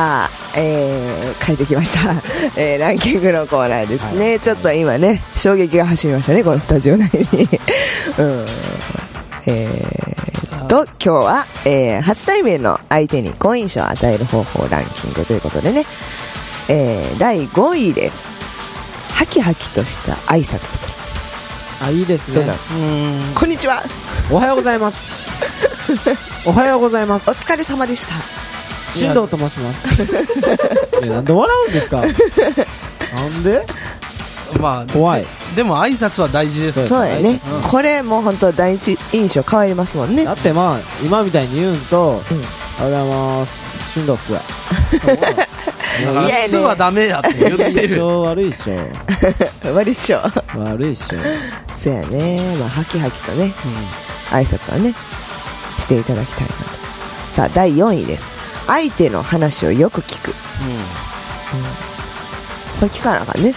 さあ、帰ってきました、ランキングのコーナーですね、はい、ちょっと今ね衝撃が走りましたねこのスタジオ内に今日は、初対面の相手に好印象を与える方法ランキングということでね、第5位です。ハキハキとした挨拶をする。 あ、いいですね。 こんにちは、 おはようございますおはようございます、 お疲れ様でした、 進藤と申しますなんで笑うんですかなんで、 まあ、 怖い。 でも挨拶は大事です。 そうやね、これもう本当第一印象変わりますもんね。 だってまあ今みたいに言うんと、おはようございます進藤っすだからすはダメやって言ってる悪いっしょ悪いっしょ悪いっしょそうやね、まあ、ハキハキとね、挨拶はねしていただきたいなと。さあ第4位です。相手の話をよく聞く、これ聞かなあかんね。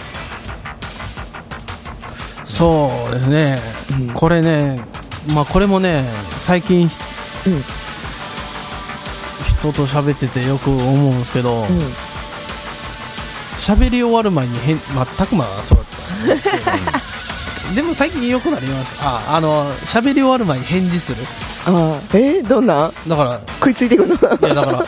そうですね、これね、まあこれもね最近、人と喋っててよく思うんですけど、喋り終わる前に全くまあそうだったでも最近良くなりました。喋り終わる前に返事する。 どんなだから食いついてくるのいやだから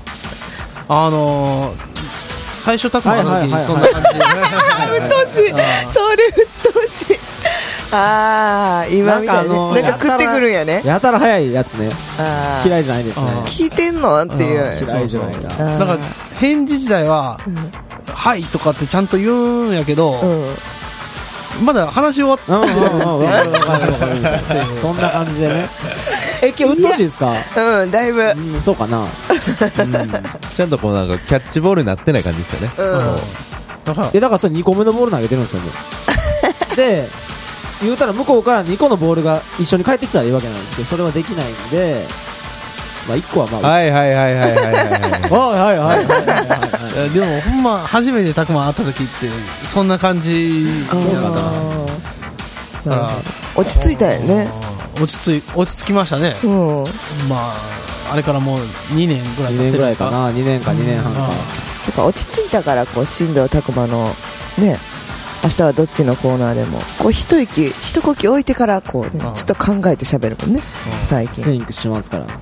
最初タクマの時にそんな感じでうっとうしい、それうっとうしい。今みたいになんか食ってくるんやね。 やたら早いやつね。嫌いじゃないですね。 聞いてんのっていう。 嫌いじゃないな。 だから返事自体ははいとかってちゃんと言うんやけど、まだ話終わってそんな感じでね。今日うっとうしいですか？ だいぶ。 そうかな。 ちゃんとこうなんかキャッチボールになってない感じでしたね。 だからそれ2個目のボール投げてるんですよ。で言うたら向こうから2個のボールが一緒に返ってきたらいいわけなんですけど、それはできないんで、まあ1個はまあはいでもほんま初めてタクマ会った時ってそんな感じだから落ち着いたよね。 落ち着きましたね。まああれからもう2年ぐらい経ってるんですか。 2年か2年半か。 そうか、落ち着いたからこう進藤拓磨のね、明日はどっちのコーナーでもこう一呼吸置いてからこうね、ちょっと考えて喋るもんね。最近センキングしますから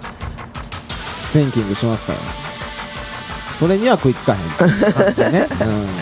それには食いつかへん感じね。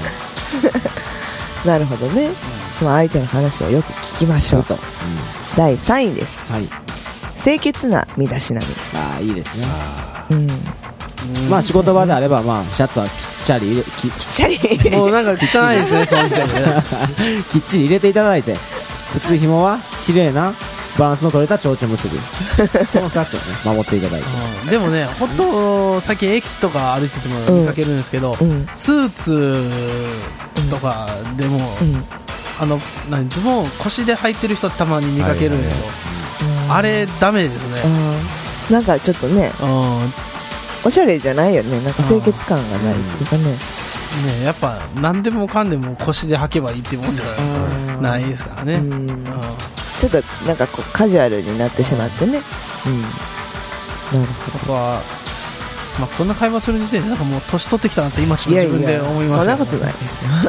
なるほどね、まあ、相手の話をよく聞きましょうと。第3位です。清潔な身だしなみ。 いいですね。まあ仕事場であればまあシャツはきっちゃりもうなんか汚いですねその時点できっちり入れていただいて、靴紐は綺麗なバランスの取れた蝶々結び、この2つをね守っていただいて。 でもね本当最近駅とか歩いてても見かけるんですけど、スーツとかでも、ズボン腰で履いてる人たまに見かけるんやけど、あれダメですね。 なんかちょっとね、おしゃれじゃないよね。なんか清潔感がないっていうかね。 やっぱ何でもかんでも腰で履けばいいっていうもんじゃないですからね。 ちょっとなんかこうカジュアルになってしまってね。なるほど。 そこはまあこんな会話する時点でなんかもう年取ってきたなって今ちょっと自分で思いました。 そんなことないですよ。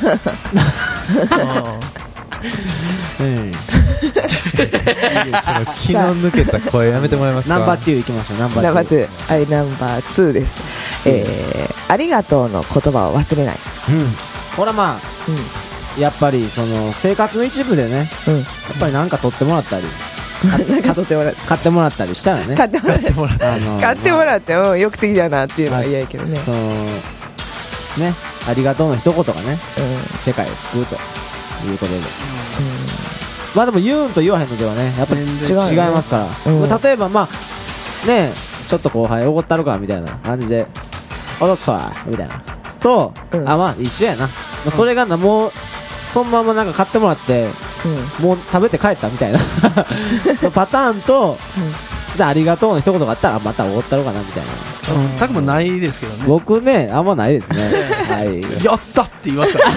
気の抜けた声やめてもらえますか。 ナンバー2いきましょう。ナンバー2。 ナンバー2です。ありがとうの言葉を忘れない。 これはまあ、やっぱりその生活の一部でね、やっぱりなんか取ってもらったりなんか取ってもら買ってもらったりしたらね、 買ってもらって欲的だなっていうのは嫌やけどね。 そのね、ありがとうの一言がね、世界を救うということで、まあでも言うんと言わへんのではね、やっぱり違いますから。例えばまあね、ちょっと後輩おごったるかみたいな感じでおどっさーみたいなと、まあ一緒やな。それがもうそのままなんか買ってもらって、もう食べて帰ったみたいなパターンと、でありがとうの一言があったらまたおごったろうかなみたいな。 たくもないですけどね。 僕ねあんまないですね。 やったって言いますから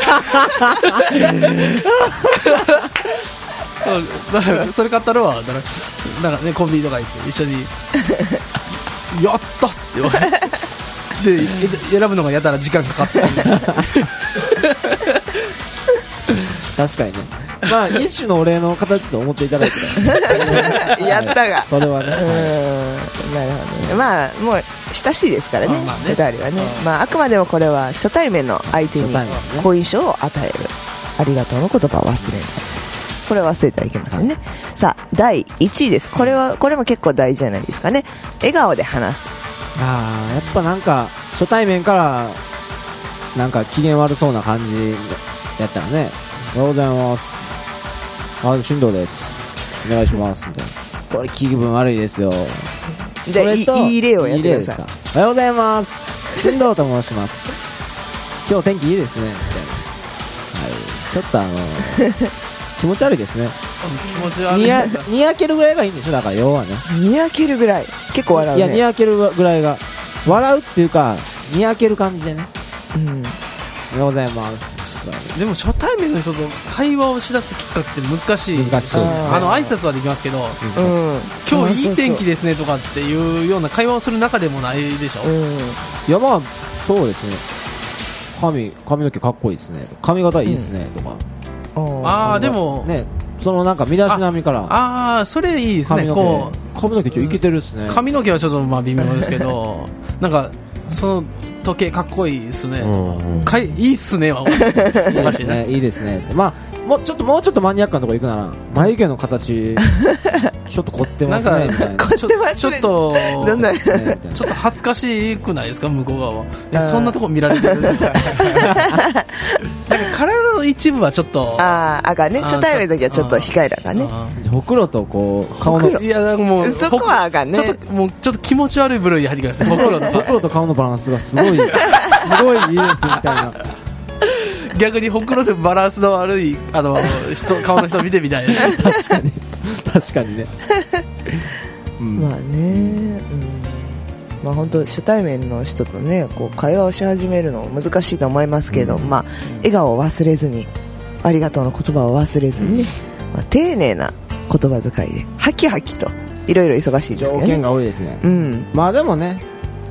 だからそれ買ったのはなんかねコンビニとか行って一緒にやったって言われで選ぶのがやたら時間かかって確かにね。まあ一種のお礼の形と思っていただいてやったがそれはね。 なるほどね。まあもう親しいですからね、 まあね 2人はね。まああくまでもこれは初対面の相手に初対面ね好印象を与える、ありがとうの言葉を忘れない、これは忘れてはいけませんね。さあ第1位です。これも結構大事じゃないですかね。笑顔で話す。 ああ、やっぱなんか初対面からなんか機嫌悪そうな感じやったらね、おはようございます、進藤です、お願いしますみたいな。これ気分悪いですよ。 じゃあそれといい例をやってください。 いい例ですか。おはようございます、進藤と申します、今日天気いいですねみたいな。はい、ちょっと気持ち悪いですね。 気持ち悪い。 にやけるぐらいがいいんでしょ。だから要はね、 にやけるぐらい結構笑うね。 いや、にやけるぐらいが笑うっていうか、にやける感じでね、 うん、 おはようございますでも初対面の人と会話をしだすきっかけって難しい。 難しい。 挨拶はできますけど、今日いい天気ですねとかっていうような会話をする中でもないでしょ。 いや、まあそうですね。髪の毛かっこいいですね、髪型いいですね、とか。 ああ、でもね、そのなんか身だしなみから、 ああ、それいいですね。こう髪の毛ちょっとイケてるっすね。 髪の毛はちょっとまあ微妙ですけどなんかその時計かっこいいですね、いいっすねはおかしいね。 いいですね。まあもうちょっとマニアックなとこ行くなら、眉毛の形ちょっと凝ってますねみたいな。 ちょっとなんだちょっと恥ずかしくないですか、向こう側は。いや、そんなとこ見られてるなんか体の一部はちょっと赤ね。初対面の時はちょっと控えだからね。 ほくろとこう顔の、 いやもうそこは赤ね。 ちょっと気持ち悪い部類に入ってください。ほくろと顔のバランスがすごいいいですみたいな。 逆にほくろでバランスの悪い顔の人見てみたいです。 確かにね。 まあね、まあ本当初対面の人とね、こう会話をし始めるの難しいと思いますけど、まあ笑顔を忘れずに、ありがとうの言葉を忘れずにね、まあ、丁寧な言葉遣いでハキハキといろいろ忙しいですけどね。 条件が多いですね。まあでもね、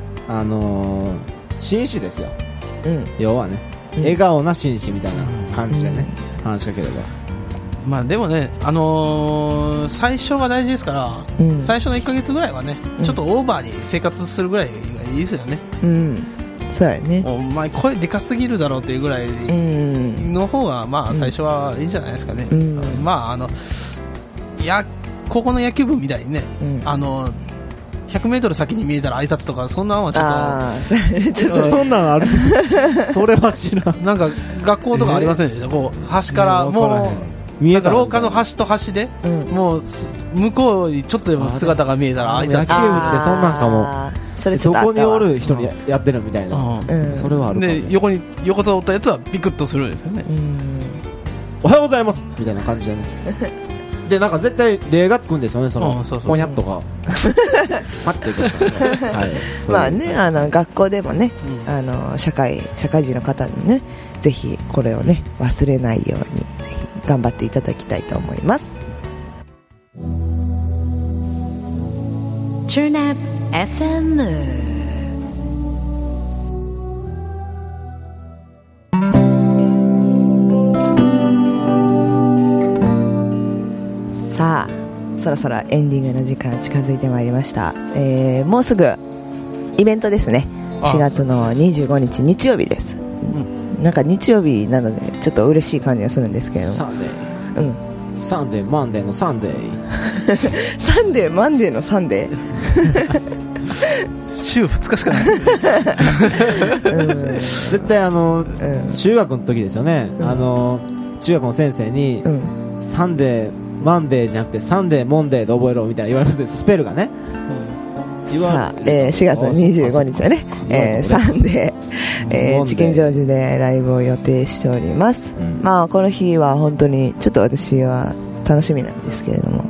紳士ですよ。要はね、笑顔な紳士みたいな感じでね、話しかければ。 まあでもね、最初が大事ですから、最初の1ヶ月ぐらいはね、ちょっとオーバーに生活するぐらいがいいですよね。 そうやね。 お前声でかすぎるだろうっていうぐらいの方が、まあ最初はいいんじゃないですかね。まあ高校の野球部みたいにね、100メートル先に見えたら挨拶とか、そんなのはちょっとそんなのあるそれは知らん。 なんか学校とかありませんでした？こう端からもうなんか廊下の端と端で、もう向こうにちょっとでも姿が見えたら挨拶する。 野球部ってそんなんかも、 それちょっとあったわ。 そこにおる人にやってるみたいな。それはあるかもね。 で横通ったやつはピクッとするんですよね。 おはようございますみたいな感じでね。でなんか絶対例がつくんですよね、そのポニャッとかパッていくからね。 まあね、学校でもね、社会人の方にね、ぜひこれをね忘れないように、ぜひ頑張っていただきたいと思います。 Turn Up FM。 さあ、そろそろエンディングの時間近づいてまいりました。もうすぐイベントですね。4月の25日日曜日です。なんか日曜日なのでちょっと嬉しい感じがするんですけど、 サンデー、サンデーマンデーのサンデーサンデーマンデーのサンデー週2日しかない絶対中学の時ですよね。中学の先生に、サンデーマンデーじゃなくてサンデーモンデーで覚えろみたいな言われます。スペルがね。 さあ、4月の25日はね、サンデー、チキンジョージでライブを予定しております。まあこの日は本当にちょっと私は楽しみなんですけれども、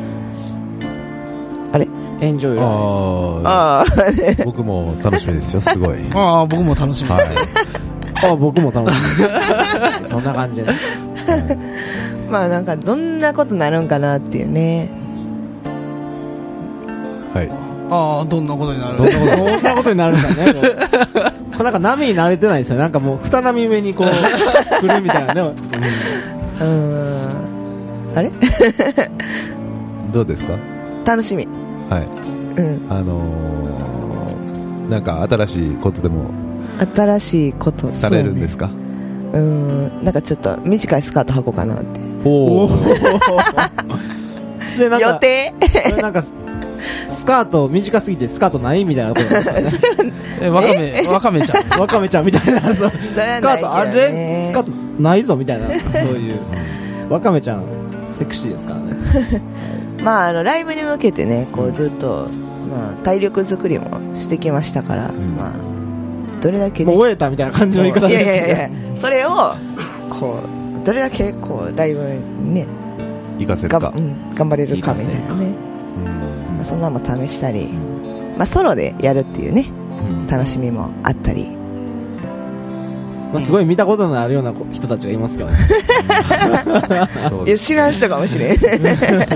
あれエンジョイライブ。僕も楽しみですよ。すごい。 僕も楽しみですよ。 僕も楽しみそんな感じでね。 まあなんかどんなことになるんかなっていうね。 はい。 ああ、どんなことになるどんなことになるんだね。こうなんか波に慣れてないですよ。なんかもう二波目にこう来るみたいなね。 あれどうですか？ 楽しみ。 はい。なんか新しいことでも新しいことされるんですか？ なんかちょっと短いスカート履こうかなって。 お予定なんかスカート短すぎてスカートないみたいなことなんですよね。 わかめちゃんわかめちゃんみたいな。スカートあれスカートないぞみたいな、そういうわかめちゃんセクシーですからね。 まあライブに向けてね、こうずっと体力作りもしてきましたから、まあどれだけね、 もう終えたみたいな感じの言い方ですけど、 いやそれをこうどれだけこうライブにね行かせるか、 頑張れるかみたいなね、そんなのも試したり、ソロでやるっていうね、楽しみもあったり、 すごい見たことのあるような人たちがいますからね。 いや知らん人かもしれん。で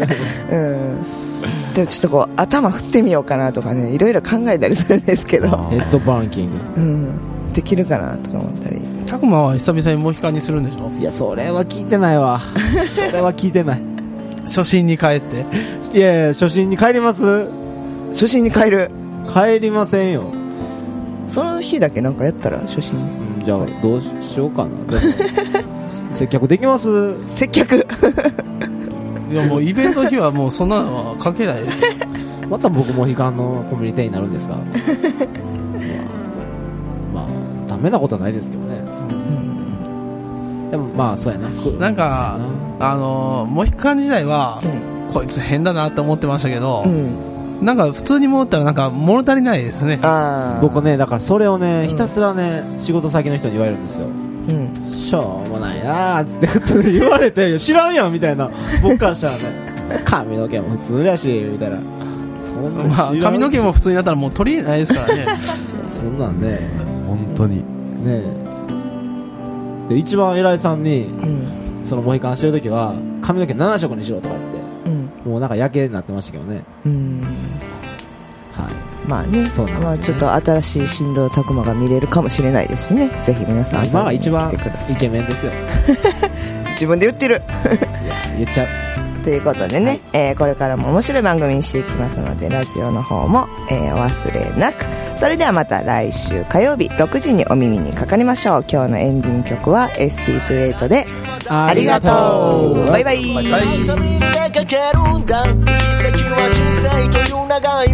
もちょっとこう頭振ってみようかなとかね、いろいろ考えたりするんですけど、 ヘッドバンキング、 できるかなとか思ったり。 たくまは久々にモヒカンにするんでしょ？ いやそれは聞いてないわ。それは聞いてない。 初心に帰って。 いやいや初心に帰ります。 初心に帰る。 帰りませんよ。 その日だけなんかやったら初心に、 じゃあどうしようかな。接客できます？ 接客。 いやもうイベントの日はもうそんなのはかけない。 また僕も悲観のコミュニティになるんですか？ダメなことはないですけどね。でもまあそうやな。 なんかモヒカン時代は、こいつ変だなって思ってましたけど、なんか普通に戻ったらなんか物足りないですね。 僕ね、だからそれをね、ひたすらね、仕事先の人に言われるんですよ。しょうもないなーっつって普通に言われて、知らんやんみたいな。僕からしたらね、髪の毛も普通だしみたいな。そんな髪の毛も普通になったらもう取りないですからね。 そんなんね、 本当にね。で一番偉いさんに、そのモヒカンしてる時は髪の毛7色にしろとか言って、もうなんかやけになってましたけどね。はい。 まあね、 そうなんですね。 まあちょっと新しい新藤拓磨が見れるかもしれないですしね。ぜひ皆さん今が一番イケメンですよ。 自分で言ってる。 いや言っちゃう。 ということでね、これからも面白い番組にしていきますので、ラジオの方も、お忘れなく。それではまた来週火曜日6時にお耳にかかりましょう。今日のエンディング曲は ST28 でありがとう。バイバイ。 先は人生という長い